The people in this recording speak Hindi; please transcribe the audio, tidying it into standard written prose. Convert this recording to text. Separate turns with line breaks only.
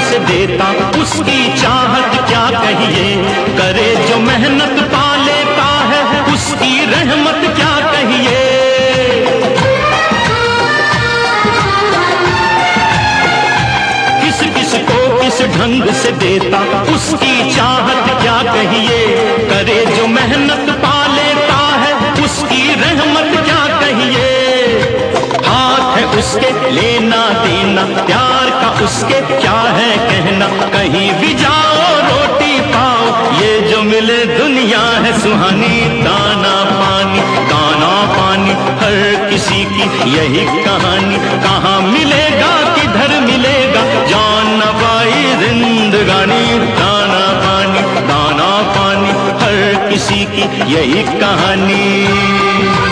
से देता, उसकी चाहत क्या कहिए। करे जो मेहनत पा लेता है, उसकी रहमत क्या कहिए। किस किस को किस ढंग से देता, उसकी चाहत क्या कहिए। करे जो मेहनत पा लेता है, उसकी रहमत क्या कहिए। हाथ है उसके लेना देना, प्यार का उसके क्या है कहना। कहीं भी जाओ रोटी पाओ, ये जो मिले दुनिया है सुहानी। दाना पानी हर किसी की यही कहानी। कहाँ मिलेगा किधर मिलेगा, जान न पाई जिंदगानी। दाना पानी हर किसी की यही कहानी।